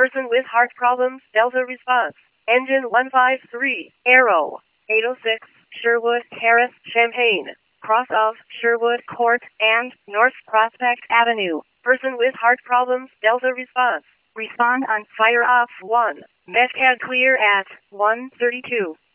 Person with heart problems, Delta response. Engine 153, Arrow. 806, Sherwood Terrace, Champaign. Cross of Sherwood Court and North Prospect Avenue. Person with heart problems, Delta response. Respond on fire off 1. Metcad clear at 1:32.